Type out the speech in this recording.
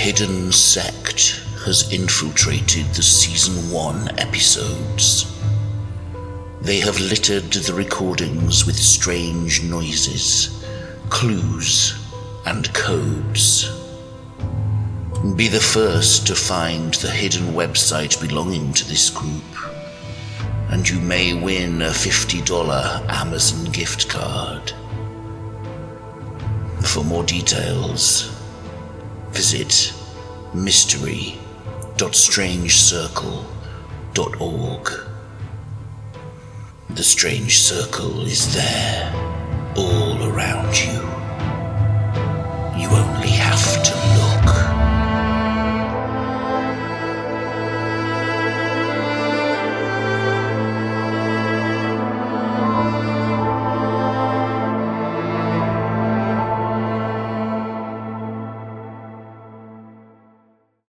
hidden sect has infiltrated the Season 1 episodes. They have littered the recordings with strange noises, clues, and codes. Be the first to find the hidden website belonging to this group, and you may win a $50 Amazon gift card. For more details, visit mystery.strangecircle.org. The Strange Circle is there, all around you. You only have to look.